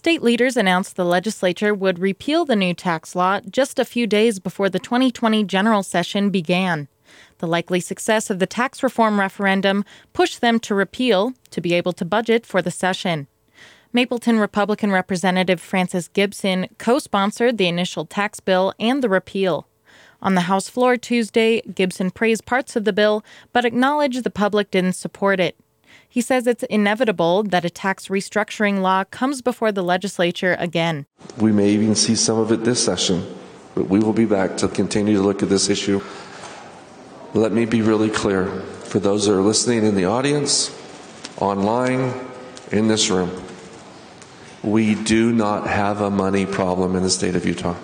State leaders announced the legislature would repeal the new tax law just a few days before the 2020 general session began. The likely success of the tax reform referendum pushed them to repeal to be able to budget for the session. Mapleton Republican Representative Frances Gibson co-sponsored the initial tax bill and the repeal. On the House floor Tuesday, Gibson praised parts of the bill, but acknowledged the public didn't support it. He says it's inevitable that a tax restructuring law comes before the legislature again. We may even see some of it this session, but we will be back to continue to look at this issue. Let me be really clear for those that are listening in the audience, online, in this room. We do not have a money problem in the state of Utah.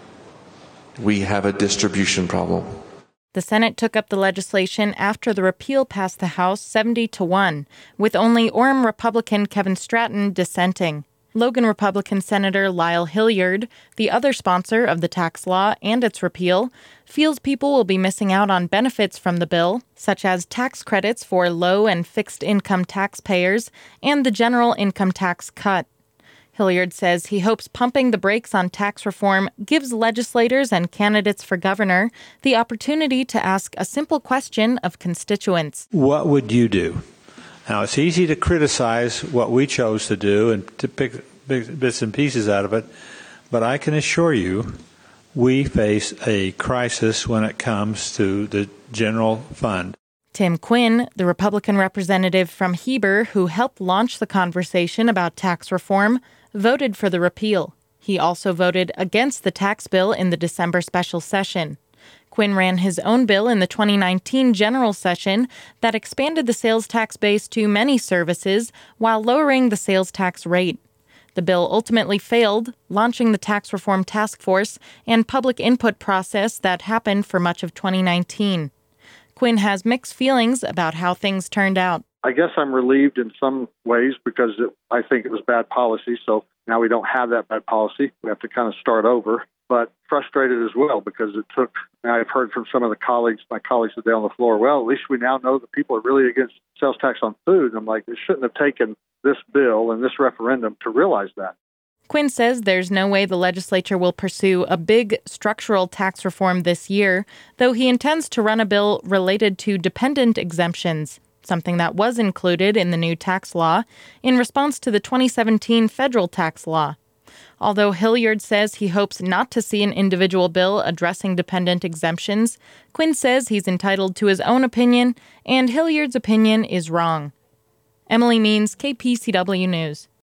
We have a distribution problem. The Senate took up the legislation after the repeal passed the House 70-1, with only Orem Republican Kevin Stratton dissenting. Logan Republican Senator Lyle Hilliard, the other sponsor of the tax law and its repeal, feels people will be missing out on benefits from the bill, such as tax credits for low and fixed income taxpayers and the general income tax cut. Hilliard says he hopes pumping the brakes on tax reform gives legislators and candidates for governor the opportunity to ask a simple question of constituents. What would you do? Now, it's easy to criticize what we chose to do and to pick bits and pieces out of it, but I can assure you we face a crisis when it comes to the general fund. Tim Quinn, the Republican representative from Heber who helped launch the conversation about tax reform, voted for the repeal. He also voted against the tax bill in the December special session. Quinn ran his own bill in the 2019 general session that expanded the sales tax base to many services while lowering the sales tax rate. The bill ultimately failed, launching the tax reform task force and public input process that happened for much of 2019. Quinn has mixed feelings about how things turned out. I guess I'm relieved in some ways because I think it was bad policy, so now we don't have that bad policy. We have to kind of start over, but frustrated as well because it took, I've heard from some of my colleagues today on the floor, well, at least we now know that people are really against sales tax on food. And I'm like, it shouldn't have taken this bill and this referendum to realize that. Quinn says there's no way the legislature will pursue a big structural tax reform this year, though he intends to run a bill related to dependent exemptions, something that was included in the new tax law in response to the 2017 federal tax law. Although Hilliard says he hopes not to see an individual bill addressing dependent exemptions, Quinn says he's entitled to his own opinion, and Hilliard's opinion is wrong. Emily Means, KPCW News.